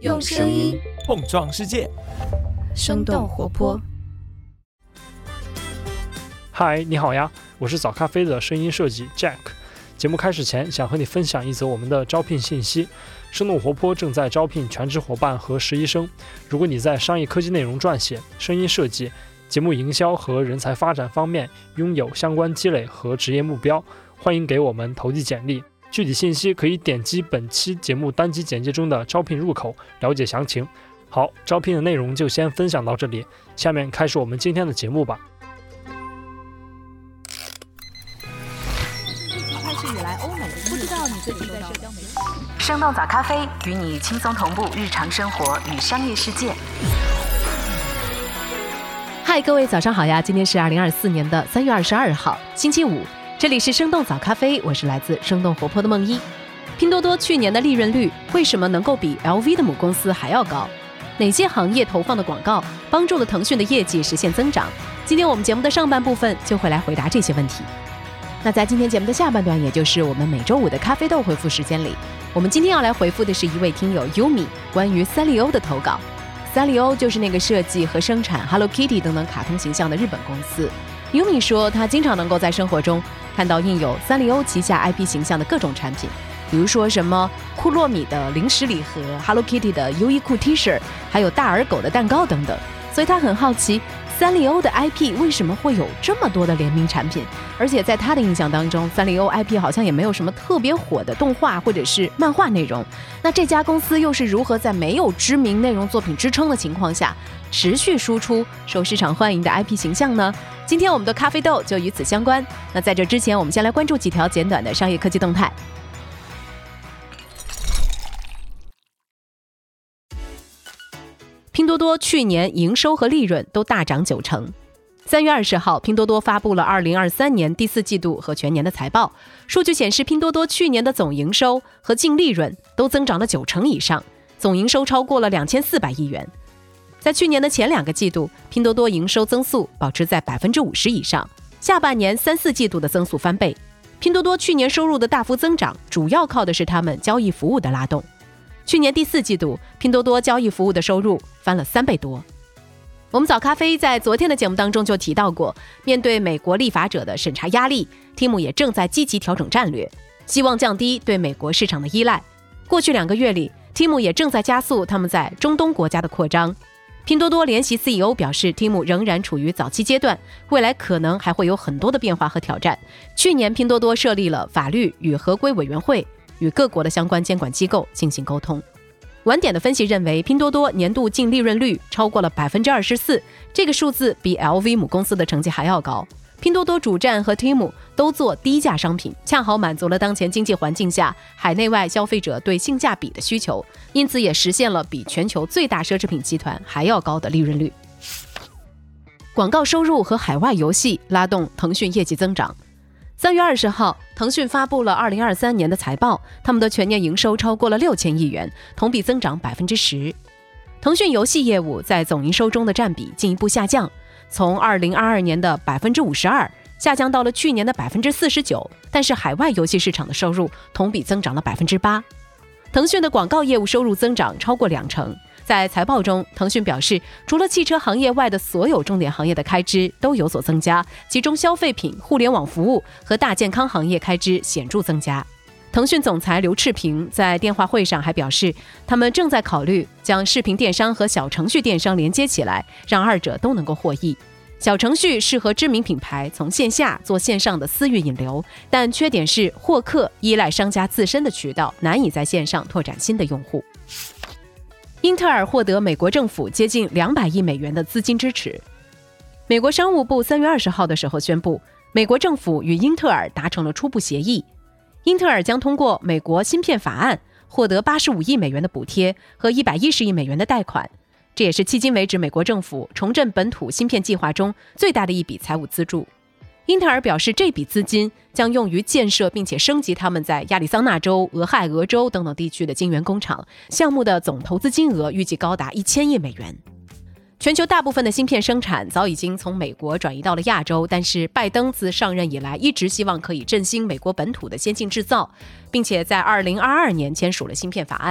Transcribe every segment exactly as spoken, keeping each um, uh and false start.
用声音碰撞世界， 生动活泼。 嗨，你好呀，我是早咖啡的声音设计 Jack。 节目开始前，想和你分享一则我们的招聘信息。生动活泼正在招聘全职伙伴和实习生。如果你在商业科技内容撰写、声音设计、节目营销和人才发展方面拥有相关积累和职业目标，欢迎给我们投递简历。具体信息可以点击本期节目单集简介中的招聘入口了解详情。好，招聘的内容就先分享到这里，下面开始我们今天的节目吧。 开始以来，欧美不知道你最近在社交媒体。 生动早咖啡与你轻松同步日常生活与商业世界。 嗨，各位早上好呀！今天是二零二四年的三月二十二号，星期五。这里是生动早咖啡，我是来自生动活泼的梦一。拼多多去年的利润率为什么能够比 L V 的母公司还要高？哪些行业投放的广告帮助了腾讯的业绩实现增长？今天我们节目的上半部分就会来回答这些问题。那在今天节目的下半段，也就是我们每周五的咖啡豆回复时间里，我们今天要来回复的是一位听友 Yumi 关于三丽鸥的投稿。三丽鸥就是那个设计和生产 Hello Kitty 等等卡通形象的日本公司。Yumi 说他经常能够在生活中看到印有三丽鸥旗下 I P 形象的各种产品，比如说什么库洛米的零食礼盒、 Hello Kitty 的优衣库 T 恤，还有大耳狗的蛋糕等等。所以他很好奇三丽鸥的 I P 为什么会有这么多的联名产品，而且在他的印象当中，三丽鸥 I P 好像也没有什么特别火的动画或者是漫画内容。那这家公司又是如何在没有知名内容作品支撑的情况下持续输出受市场欢迎的 I P 形象呢？今天我们的咖啡豆就与此相关。那在这之前，我们先来关注几条简短的商业科技动态。拼多多去年营收和利润都大涨九成。三月二十号，拼多多发布了二零二三年第四季度和全年的财报。数据显示，拼多多去年的总营收和净利润都增长了九成以上，总营收超过了两千四百亿元。在去年的前两个季度，拼多多营收增速保持在百分之五十以上，下半年三四季度的增速翻倍。拼多多去年收入的大幅增长，主要靠的是他们交易服务的拉动。去年第四季度，拼多多交易服务的收入翻了三倍多。我们早咖啡在昨天的节目当中就提到过，面对美国立法者的审查压力 ，Tim 也正在积极调整战略，希望降低对美国市场的依赖。过去两个月里 ，Tim 也正在加速他们在中东国家的扩张。拼多多联席 C E O 表示 ，Tim 仍然处于早期阶段，未来可能还会有很多的变化和挑战。去年，拼多多设立了法律与合规委员会，与各国的相关监管机构进行沟通。晚点的分析认为，拼多多年度净利润率超过了 百分之二十四， 这个数字比 L V 母公司的成绩还要高。拼多多主站和 Tim 都做低价商品，恰好满足了当前经济环境下海内外消费者对性价比的需求，因此也实现了比全球最大奢侈品集团还要高的利润率。广告收入和海外游戏拉动腾讯业绩增长。三月二十号，腾讯发布了二零二三年的财报，他们的全年营收超过了六千亿元，同比增长百分之十。腾讯游戏业务在总营收中的占比进一步下降，从二零二二年的百分之五十二下降到了去年的百分之四十九，但是海外游戏市场的收入同比增长了百分之八。腾讯的广告业务收入增长超过两成。在财报中，腾讯表示，除了汽车行业外的所有重点行业的开支都有所增加，其中消费品、互联网服务和大健康行业开支显著增加。腾讯总裁刘炽平在电话会上还表示，他们正在考虑将视频电商和小程序电商连接起来，让二者都能够获益。小程序适合知名品牌从线下做线上的私域引流，但缺点是获客依赖商家自身的渠道，难以在线上拓展新的用户。英特尔获得美国政府接近两百亿美元的资金支持。美国商务部三月二十号的时候宣布，美国政府与英特尔达成了初步协议，英特尔将通过美国芯片法案获得八十五亿美元的补贴和一百一十亿美元的贷款，这也是迄今为止美国政府重振本土芯片计划中最大的一笔财务资助。英特尔表示，这笔资金将用于建设并且升级他们在亚利桑那州、俄亥俄州等等地区的晶圆工厂，项目的总投资金额预计高达一千亿美元。全球大部分的芯片生产早已经从美国转移到了亚洲，但是拜登自上任以来一直希望可以振兴美国本土的先进制造，并且在二零二二年签署了芯片法案，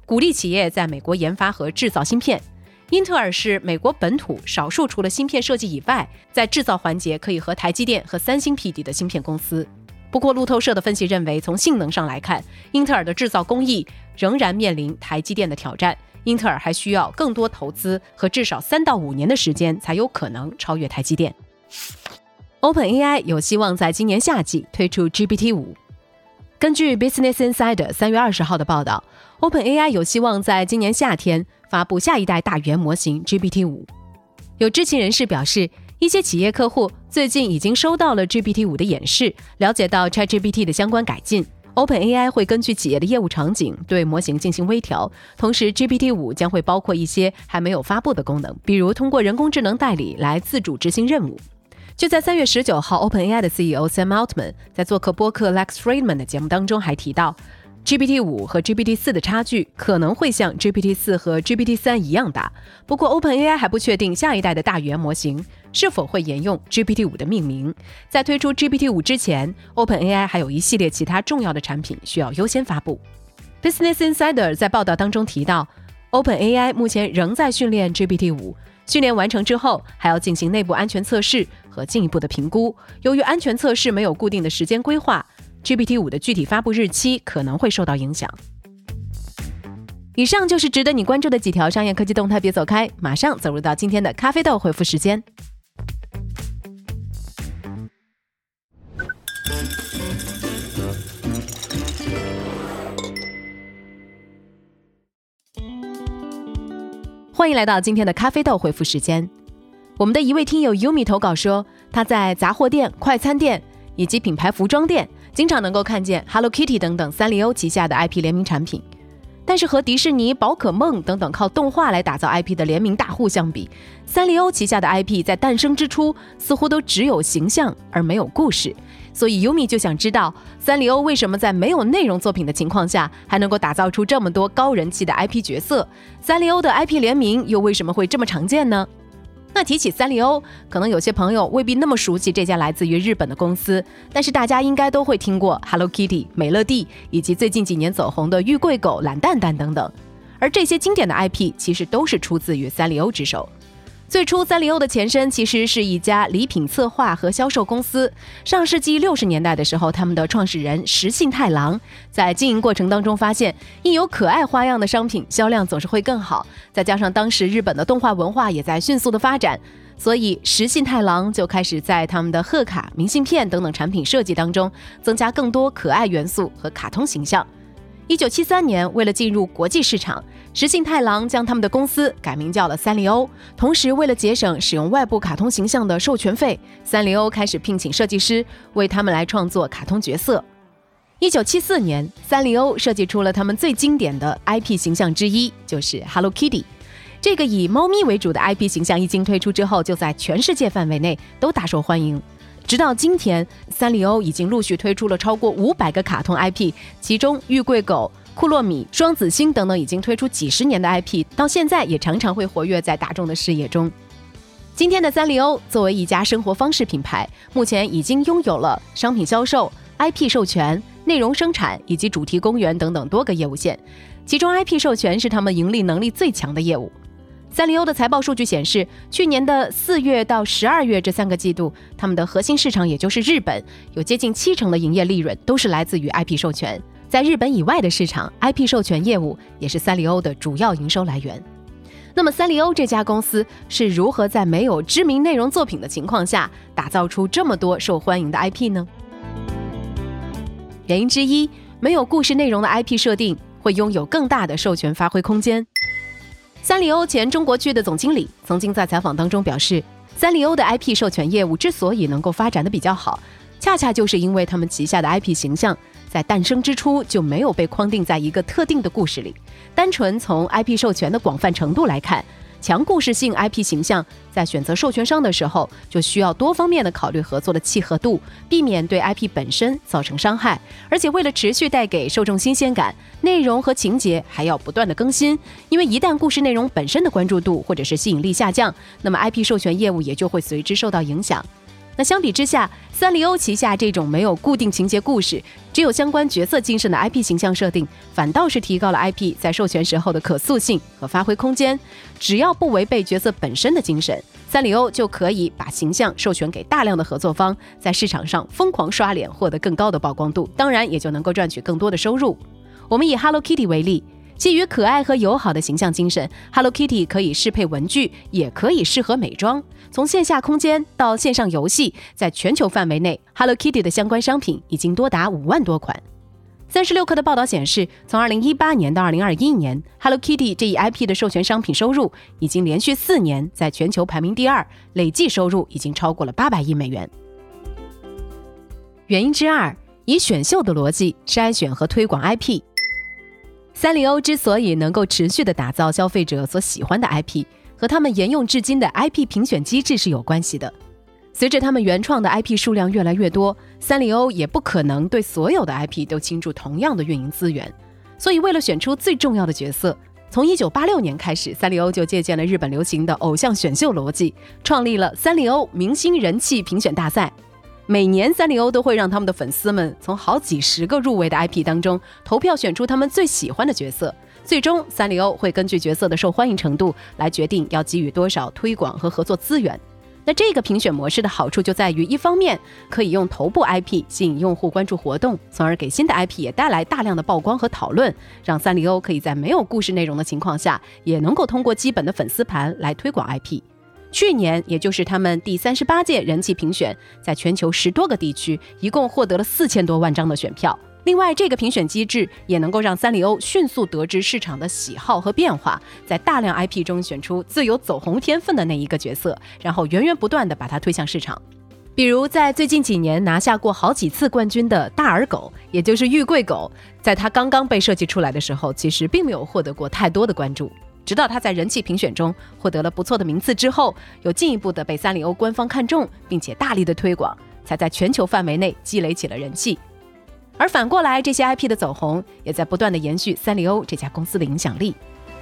鼓励企业在美国研发和制造芯片。英特尔是美国本土少数除了芯片设计以外，在制造环节可以和台积电和三星匹敌的芯片公司。不过路透社的分析认为，从性能上来看，英特尔的制造工艺仍然面临台积电的挑战，英特尔还需要更多投资和至少三到五年的时间才有可能超越台积电。OpenAI 有希望在今年夏季推出 G P T 五。根据 Business Insider 三月二十号的报道， OpenAI 有希望在今年夏天发布下一代大语言模型 G P T 五。有知情人士表示，一些企业客户最近已经收到了 G P T 五的演示，了解到 ChatGPT 的相关改进。OpenAI 会根据企业的业务场景对模型进行微调，同时 G P T 五将会包括一些还没有发布的功能，比如通过人工智能代理来自主执行任务。就在三月十九号 ，OpenAI 的 C E O Sam Altman 在做客播客 Lex Fridman 的节目当中还提到， G P T 五和 G P T 四的差距可能会像 G P T 四和 G P T 三一样大。不过 OpenAI 还不确定下一代的大语言模型是否会沿用 G P T 五的命名。在推出 G P T 五之前， OpenAI 还有一系列其他重要的产品需要优先发布。 Business Insider 在报道当中提到， OpenAI 目前仍在训练 G P T 五，训练完成之后还要进行内部安全测试和进一步的评估。由于安全测试没有固定的时间规划， G P T 五的具体发布日期可能会受到影响。以上就是值得你关注的几条商业科技动态，别走开，马上走入到今天的咖啡豆回复时间。欢迎来到今天的咖啡豆回复时间。我们的一位听友 Yumi 投稿说，他在杂货店、快餐店以及品牌服装店经常能够看见 Hello Kitty 等等三丽鸥旗下的 I P 联名产品，但是和迪士尼、宝可梦等等靠动画来打造 I P 的联名大户相比，三丽鸥旗下的 I P 在诞生之初似乎都只有形象而没有故事。所以 Yumi 就想知道，三丽鸥为什么在没有内容作品的情况下还能够打造出这么多高人气的 I P 角色？三丽鸥的 I P 联名又为什么会这么常见呢？那提起三丽鸥，可能有些朋友未必那么熟悉这家来自于日本的公司，但是大家应该都会听过 Hello Kitty、美乐蒂，以及最近几年走红的玉桂狗、懒蛋蛋等等。而这些经典的 I P 其实都是出自于三丽鸥之手。最初三丽鸥的前身其实是一家礼品策划和销售公司。上世纪六十年代的时候，他们的创始人石信太郎在经营过程当中发现，一有可爱花样的商品，销量总是会更好。再加上当时日本的动画文化也在迅速的发展，所以石信太郎就开始在他们的贺卡、明信片等等产品设计当中增加更多可爱元素和卡通形象。一九七三年，为了进入国际市场，石信太郎将他们的公司改名叫了三丽鸥。同时，为了节省使用外部卡通形象的授权费，三丽鸥开始聘请设计师为他们来创作卡通角色。一九七四年，三丽鸥设计出了他们最经典的 I P 形象之一，就是 Hello Kitty。这个以猫咪为主的 I P 形象一经推出之后，就在全世界范围内都大受欢迎。直到今天，三丽鸥已经陆续推出了超过五百个卡通 I P， 其中玉桂狗、库洛米、双子星等等已经推出几十年的 I P， 到现在也常常会活跃在大众的视野中。今天的三丽鸥作为一家生活方式品牌，目前已经拥有了商品销售、I P 授权、内容生产以及主题公园等等多个业务线，其中 I P 授权是他们盈利能力最强的业务。三丽鸥的财报数据显示，去年的四月到十二月这三个季度，他们的核心市场也就是日本，有接近七成的营业利润都是来自于 I P 授权。在日本以外的市场， I P 授权业务也是三丽鸥的主要营收来源。那么三丽鸥这家公司是如何在没有知名内容作品的情况下打造出这么多受欢迎的 I P 呢？原因之一，没有故事内容的 I P 设定会拥有更大的授权发挥空间。三丽鸥前中国区的总经理曾经在采访当中表示，三丽鸥的 I P 授权业务之所以能够发展的比较好，恰恰就是因为他们旗下的 I P 形象在诞生之初就没有被框定在一个特定的故事里。单纯从 I P 授权的广泛程度来看，强故事性 I P 形象在选择授权商的时候，就需要多方面的考虑合作的契合度，避免对 I P 本身造成伤害。而且为了持续带给受众新鲜感，内容和情节还要不断的更新，因为一旦故事内容本身的关注度或者是吸引力下降，那么 I P 授权业务也就会随之受到影响。 那相比之下，三丽鸥旗下这种没有固定情节故事，只有相关角色精神的 I P 形象设定，反倒是提高了 I P 在授权时候的可塑性和发挥空间。只要不违背角色本身的精神，三丽鸥就可以把形象授权给大量的合作方，在市场上疯狂刷脸，获得更高的曝光度，当然也就能够赚取更多的收入。我们以 Hello Kitty 为例，基于可爱和友好的形象精神， Hello Kitty 可以适配文具，也可以适合美妆。从线下空间到线上游戏，在全球范围内 Hello Kitty 的相关商品已经多达五万多款。三十六氪的报道显示，从二零一八年到二零二一年 Hello Kitty 这一 I P 的授权商品收入已经连续四年在全球排名第二，累计收入已经超过了八百亿美元。原因之二，以选秀的逻辑筛选和推广 I P。三丽鸥之所以能够持续地打造消费者所喜欢的 I P， 和他们沿用至今的 I P 评选机制是有关系的。随着他们原创的 I P 数量越来越多，三丽鸥也不可能对所有的 I P 都倾注同样的运营资源，所以为了选出最重要的角色，从一九八六年开始，三丽鸥就借鉴了日本流行的偶像选秀逻辑，创立了三丽鸥明星人气评选大赛。每年三丽鸥都会让他们的粉丝们从好几十个入围的 I P 当中投票选出他们最喜欢的角色，最终三丽鸥会根据角色的受欢迎程度来决定要给予多少推广和合作资源。那这个评选模式的好处就在于，一方面可以用头部 I P 吸引用户关注活动，从而给新的 I P 也带来大量的曝光和讨论，让三丽鸥可以在没有故事内容的情况下，也能够通过基本的粉丝盘来推广 I P。去年，也就是他们第三十八届人气评选，在全球十多个地区，一共获得了四千多万张的选票。另外，这个评选机制也能够让三丽鸥迅速得知市场的喜好和变化，在大量 I P 中选出最有走红天分的那一个角色，然后源源不断地把它推向市场。比如在最近几年拿下过好几次冠军的大耳狗，也就是玉桂狗，在它刚刚被设计出来的时候，其实并没有获得过太多的关注。直到他在人气评选中获得了不错的名次之后，有进一步的被三丽鸥官方看中，并且大力的推广，才在全球范围内积累起了人气。而反过来，这些 I P 的走红也在不断的延续三丽鸥这家公司的影响力。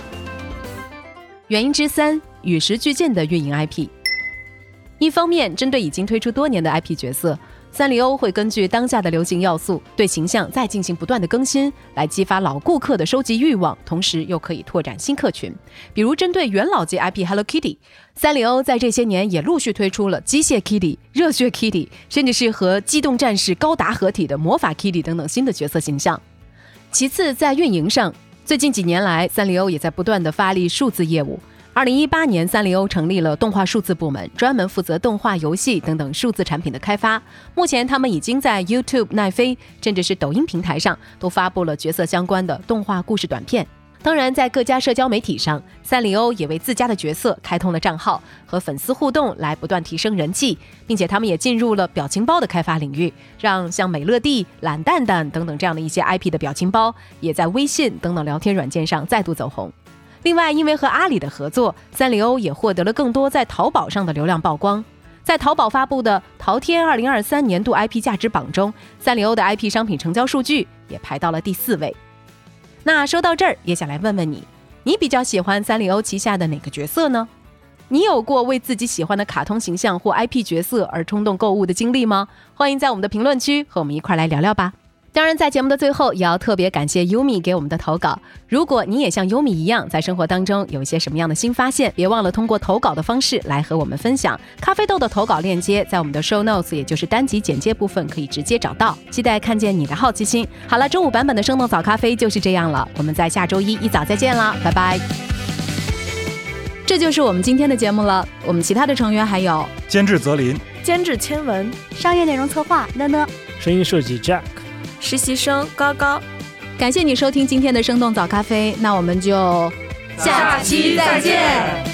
原因之三，与时俱进的运营 I P。 一方面，针对已经推出多年的 I P 角色，三丽鸥会根据当下的流行要素，对形象再进行不断的更新，来激发老顾客的收集欲望，同时又可以拓展新客群。比如针对元老级 I P Hello Kitty， 三丽鸥在这些年也陆续推出了机械 Kitty、热血 Kitty， 甚至是和机动战士高达合体的魔法 Kitty 等等新的角色形象。其次，在运营上，最近几年来，三丽鸥也在不断的发力数字业务。二零一八年，三丽鸥成立了动画数字部门，专门负责动画、游戏等等数字产品的开发。目前，他们已经在 YouTube、奈飞，甚至是抖音平台上都发布了角色相关的动画故事短片。当然，在各家社交媒体上，三丽鸥也为自家的角色开通了账号，和粉丝互动，来不断提升人气，并且他们也进入了表情包的开发领域，让像美乐蒂、懒蛋蛋等等这样的一些 I P 的表情包，也在微信等等聊天软件上再度走红。另外，因为和阿里的合作，三丽鸥也获得了更多在淘宝上的流量曝光。在淘宝发布的淘天二零二三年度 I P 价值榜中，三丽鸥的 I P 商品成交数据也排到了第四位。那说到这儿，也想来问问你，你比较喜欢三丽鸥旗下的哪个角色呢？你有过为自己喜欢的卡通形象或 I P 角色而冲动购物的经历吗？欢迎在我们的评论区和我们一块来聊聊吧。当然，在节目的最后，也要特别感谢 Yumi 给我们的投稿。如果你也像 Yumi 一样，在生活当中有一些什么样的新发现，别忘了通过投稿的方式来和我们分享。咖啡豆的投稿链接在我们的 show notes， 也就是单集简介部分可以直接找到。期待看见你的好奇心。好了，周五版本的生动早咖啡就是这样了，我们在下周一一早再见啦，拜拜。这就是我们今天的节目了。我们其他的成员还有监制泽林， 监制千文， 商业内容策划呢呢， 声音设计 Jack， 实习生高高。 感谢你收听今天的生动早咖啡，那我们就下期再见。